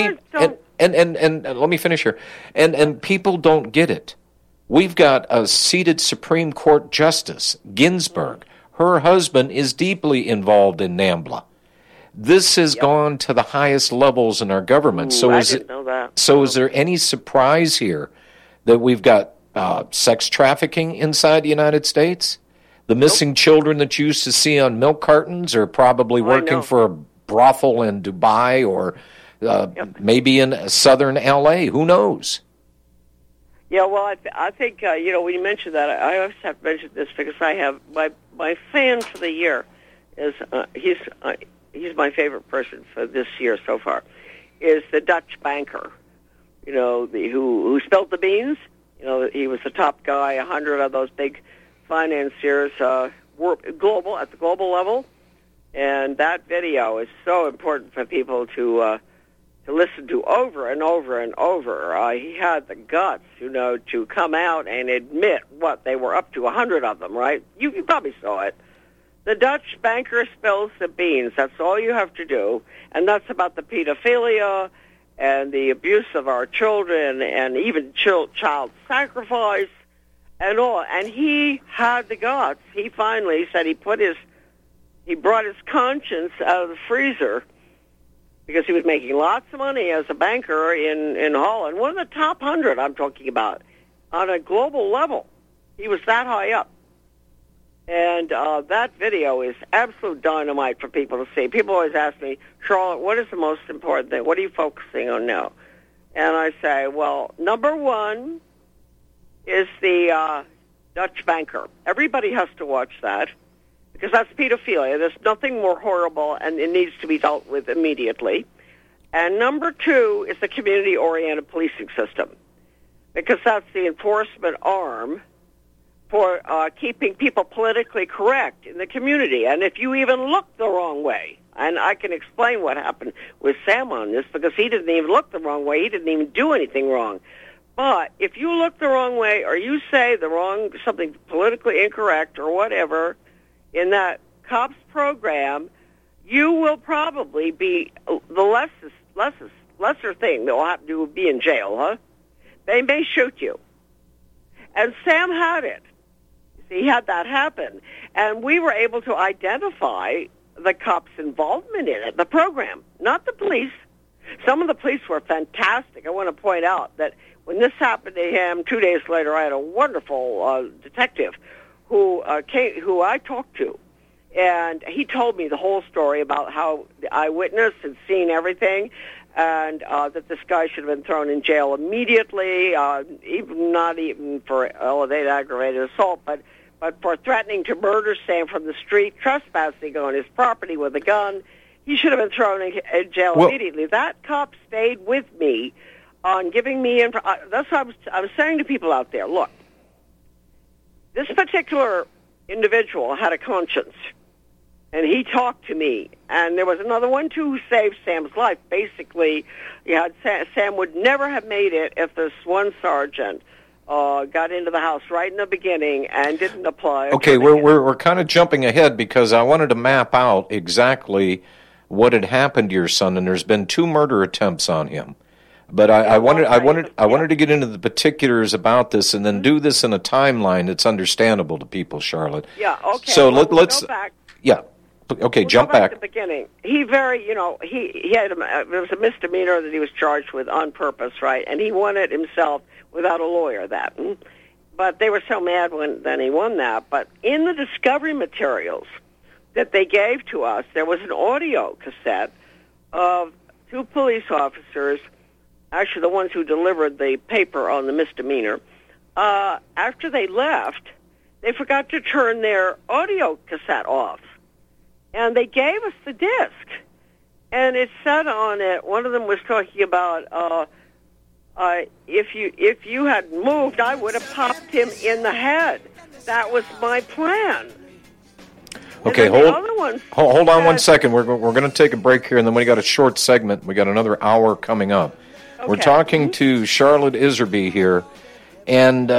me finish here. And people don't get it. We've got a seated Supreme Court Justice, Ginsburg. Her husband is deeply involved in NAMBLA. This has gone to the highest levels in our government. I didn't know that. So is there any surprise here that we've got sex trafficking inside the United States? The missing children that you used to see on milk cartons are probably working for a brothel in Dubai or maybe in southern L.A. Who knows? Yeah, well, I think, when you mentioned that, I always have to mention this because I have my fan for the year is, he's my favorite person for this year so far, is the Dutch banker, who spilled the beans. He was the top guy, 100 of those big financiers were global, at the global level. And that video is so important for people to listen to over and over and over. He had the guts, to come out and admit what they were up to, 100 of them, right? You probably saw it. The Dutch banker spills the beans. That's all you have to do. And that's about the pedophilia and the abuse of our children and even child sacrifice and all. And he had the guts. He finally said he brought his conscience out of the freezer because he was making lots of money as a banker in Holland. One of the top 100 I'm talking about on a global level. He was that high up. And that video is absolute dynamite for people to see. People always ask me, Charlotte, what is the most important thing? What are you focusing on now? And I say, well, number one is the Dutch banker. Everybody has to watch that because that's pedophilia. There's nothing more horrible, and it needs to be dealt with immediately. And number two is the community-oriented policing system because that's the enforcement arm for keeping people politically correct in the community. And if you even look the wrong way, and I can explain what happened with Sam on this because he didn't even look the wrong way. He didn't even do anything wrong. But if you look the wrong way or you say something politically incorrect or whatever in that COPS program, you will probably be the lesser thing that will happen to be in jail, huh? They may shoot you. And Sam had it. He had that happen. And we were able to identify the cops' involvement in it, the program, not the police. Some of the police were fantastic. I want to point out that when this happened to him, 2 days later, I had a wonderful detective who I talked to. And he told me the whole story about how the eyewitness had seen everything and that this guy should have been thrown in jail immediately, not even for elevated aggravated assault, but for threatening to murder Sam from the street, trespassing on his property with a gun. He should have been thrown in jail immediately. That cop stayed with me on giving me that's what I was saying to people out there. Look, this particular individual had a conscience. And he talked to me. And there was another one, too, who saved Sam's life. Basically, Sam would never have made it if this one sergeant got into the house right in the beginning and didn't apply. Okay, we're kind of jumping ahead because I wanted to map out exactly what had happened to your son, and there's been 2 murder attempts on him. But I wanted to get into the particulars about this and then do this in a timeline that's understandable to people, Charlotte. Yeah, okay. So let's go back. Yeah. Okay, jump back. To the beginning. He had it was a misdemeanor that he was charged with on purpose, right? And he won it himself without a lawyer. But they were so mad when he won that. But in the discovery materials that they gave to us, there was an audio cassette of 2 police officers, actually the ones who delivered the paper on the misdemeanor. After they left, they forgot to turn their audio cassette off. And they gave us the disc. And it said on it, one of them was talking about, if you had moved, I would have popped him in the head. That was my plan. Okay, hold on 1 second. We're going to take a break here, and then we got a short segment. We got another hour coming up. Okay. We're talking to Charlotte Iserby here, and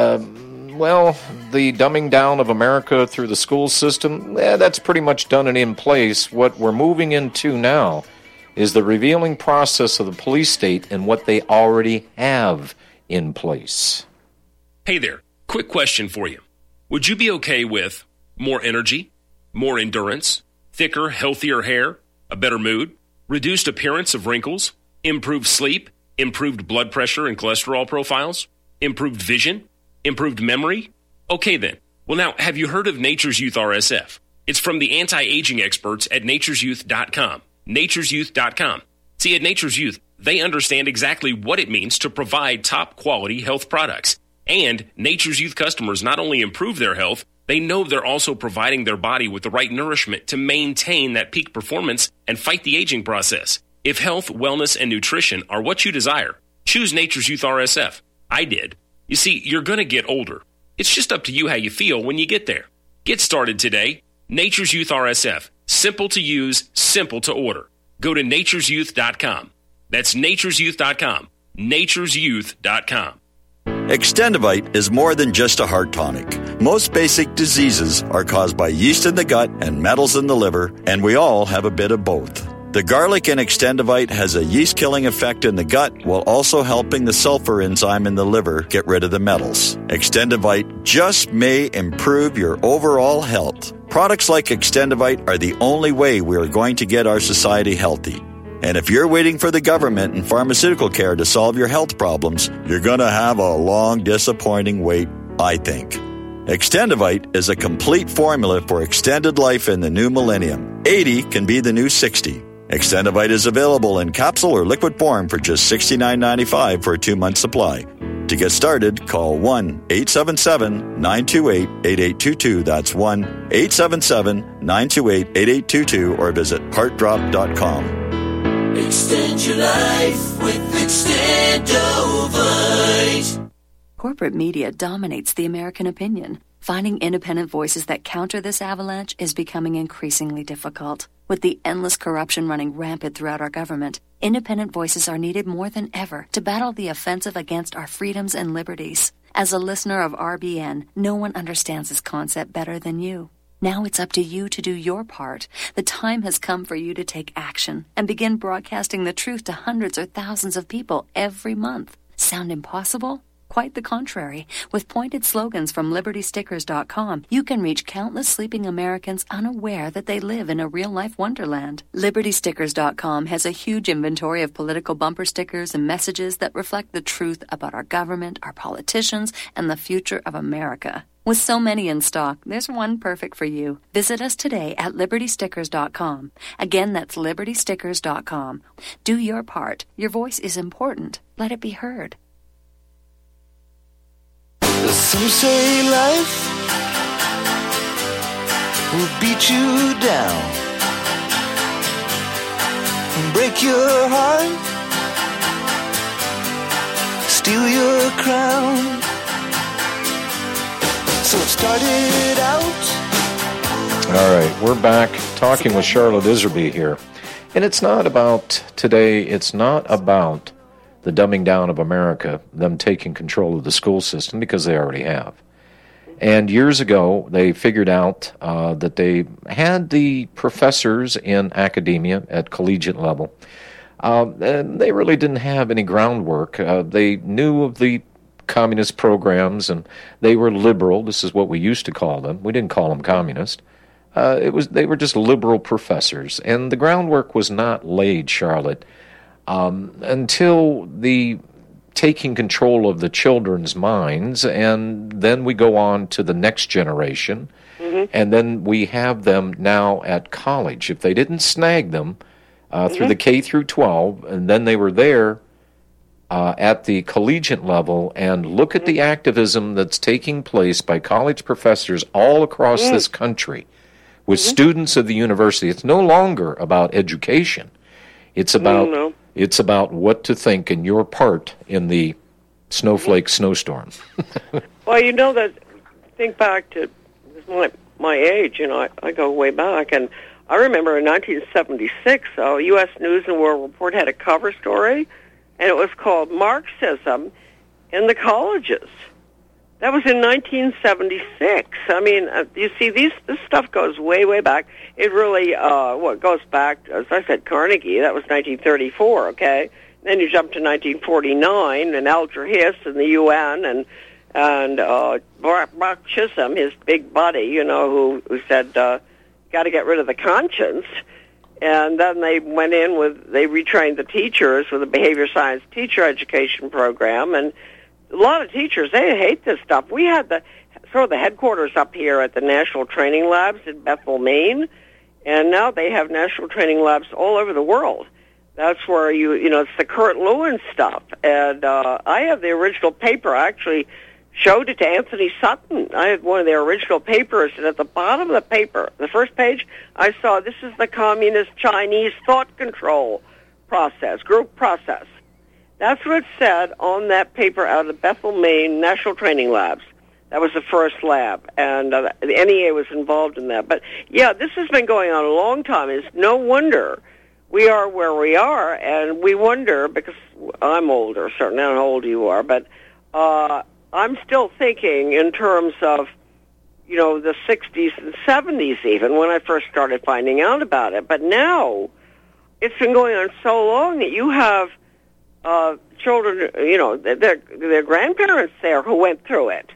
the dumbing down of America through the school system, that's pretty much done and in place. What we're moving into now is the revealing process of the police state and what they already have in place. Hey there, quick question for you. Would you be okay with more energy, more endurance, thicker, healthier hair, a better mood, reduced appearance of wrinkles, improved sleep, improved blood pressure and cholesterol profiles, improved vision, improved memory? Okay then. Well now, have you heard of Nature's Youth RSF? It's from the anti-aging experts at nature'syouth.com. nature'syouth.com. See, at Nature's Youth, they understand exactly what it means to provide top-quality health products. And Nature's Youth customers not only improve their health, they know they're also providing their body with the right nourishment to maintain that peak performance and fight the aging process. If health, wellness, and nutrition are what you desire, choose Nature's Youth RSF. I did. You see, you're going to get older. It's just up to you how you feel when you get there. Get started today. Nature's Youth RSF. Simple to use, simple to order. Go to nature'syouth.com. That's nature'syouth.com. nature'syouth.com. Extendivite is more than just a heart tonic. Most basic diseases are caused by yeast in the gut and metals in the liver, and we all have a bit of both. The garlic in Extendivite has a yeast-killing effect in the gut while also helping the sulfur enzyme in the liver get rid of the metals. Extendivite just may improve your overall health. Products like Extendivite are the only way we are going to get our society healthy. And if you're waiting for the government and pharmaceutical care to solve your health problems, you're going to have a long, disappointing wait, I think. Extendivite is a complete formula for extended life in the new millennium. 80 can be the new 60. Extendivite is available in capsule or liquid form for just $69.95 for a 2-month supply. To get started, call 1-877-928-8822. That's 1-877-928-8822 or visit heartdrop.com. Extend your life with Extendovite. Corporate media dominates the American opinion. Finding independent voices that counter this avalanche is becoming increasingly difficult. With the endless corruption running rampant throughout our government, independent voices are needed more than ever to battle the offensive against our freedoms and liberties. As a listener of RBN, no one understands this concept better than you. Now it's up to you to do your part. The time has come for you to take action and begin broadcasting the truth to hundreds or thousands of people every month. Sound impossible? Quite the contrary. With pointed slogans from LibertyStickers.com, you can reach countless sleeping Americans unaware that they live in a real-life wonderland. LibertyStickers.com has a huge inventory of political bumper stickers and messages that reflect the truth about our government, our politicians, and the future of America. With so many in stock, there's one perfect for you. Visit us today at LibertyStickers.com. Again, that's LibertyStickers.com. Do your part. Your voice is important. Let it be heard. Some say life will beat you down and break your heart, steal your crown. So it started out All right, we're back talking with Charlotte Iserby here. And it's not about today, it's not about the dumbing down of America, them taking control of the school system, because they already have. And years ago, they figured out that they had the professors in academia at collegiate level. And they really didn't have any groundwork. They knew of the communist programs, and they were liberal. This is what we used to call them. We didn't call them communist. They were just liberal professors, and the groundwork was not laid, Charlotte, until the taking control of the children's minds, and then we go on to the next generation, and then we have them now at college. If they didn't snag them through the K through 12, and then they were there at the collegiate level, and look at the activism that's taking place by college professors all across this country with students of the university. It's no longer about education. It's about it's about what to think and your part in the snowflake snowstorm. Well, you know that, think back to my age, I go way back, and I remember in 1976, U.S. News and World Report had a cover story, and it was called Marxism in the Colleges. That was in 1976. I mean, you see, this stuff goes way, way back. It really, goes back, as I said, Carnegie. That was 1934, okay? Then you jump to 1949, and Alger Hiss and the UN, and Brock Chisholm, his big buddy, who said, got to get rid of the conscience. And then they went in they retrained the teachers with a behavior science teacher education program, and a lot of teachers, they hate this stuff. We had the headquarters up here at the National Training Labs in Bethel, Maine, and now they have national training labs all over the world. That's where it's the Kurt Lewin stuff. And I have the original paper. I actually showed it to Anthony Sutton. I had one of their original papers, and at the bottom of the paper, the first page, I saw this is the Communist Chinese thought control process, group process. That's what it said on that paper out of Bethel, Maine, National Training Labs. That was the first lab, and the NEA was involved in that. But, yeah, this has been going on a long time. It's no wonder we are where we are, and we wonder, because I'm older, certainly, I don't know how old you are, but I'm still thinking in terms of, the 60s and 70s even, when I first started finding out about it. But now, it's been going on so long that you have children, their grandparents there who went through it,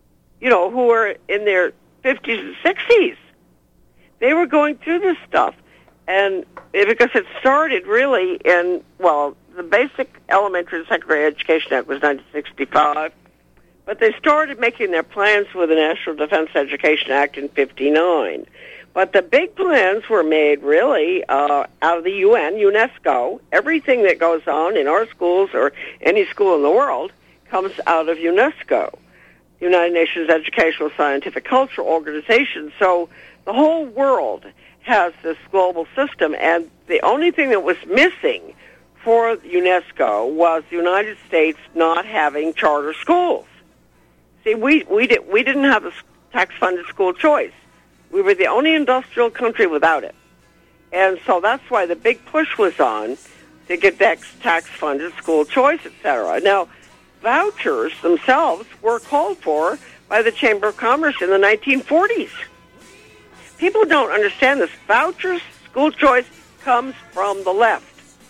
who were in their 50s and 60s. They were going through this stuff. And because it started really the basic elementary and secondary education act was 1965, but they started making their plans with the National Defense Education Act in 59. But the big plans were made really out of the UN, UNESCO. Everything that goes on in our schools or any school in the world comes out of UNESCO, United Nations Educational, Scientific, Cultural Organization. So the whole world has this global system, and the only thing that was missing for UNESCO was the United States not having charter schools. See, we didn't have a tax-funded school choice. We were the only industrial country without it. And so that's why the big push was on to get tax-funded school choice, etc. Now, vouchers themselves were called for by the Chamber of Commerce in the 1940s. People don't understand this. Vouchers, school choice, comes from the left.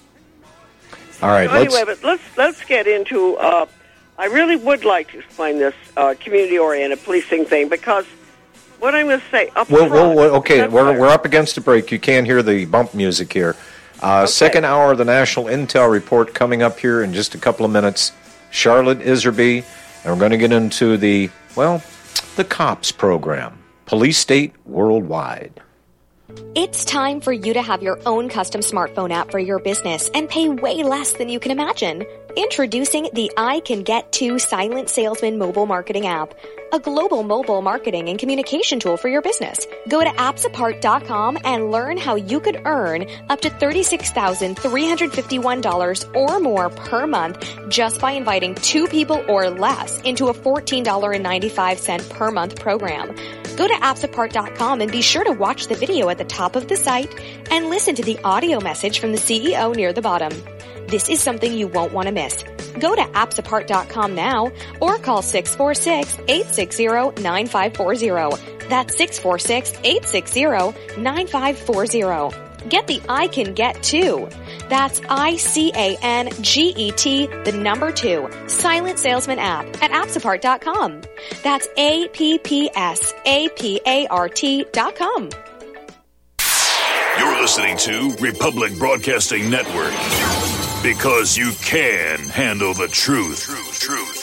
All right. So anyway, but let's get into, I really would like to explain this community-oriented policing thing, because what I'm going to say up front... Okay, we're up against a break. You can't hear the bump music here. Okay. Second hour of the National Intel Report coming up here in just a couple of minutes. Charlotte Iserby, and we're going to get into the COPS program, Police State Worldwide. It's time for you to have your own custom smartphone app for your business and pay way less than you can imagine. Introducing the I Can Get To Silent Salesman mobile marketing app, a global mobile marketing and communication tool for your business. Go to appsapart.com and learn how you could earn up to $36,351 or more per month just by inviting 2 people or less into a $14.95 per month program. Go to appsapart.com and be sure to watch the video at the top of the site and listen to the audio message from the CEO near the bottom. This is something you won't want to miss. Go to appsapart.com now or call 646-860-9540. That's 646-860-9540. Get the I Can Get 2. That's ICANGET, the number 2, Silent Salesman app at appsapart.com. That's APPSAPART.com. You're listening to Republic Broadcasting Network, because you can handle the truth.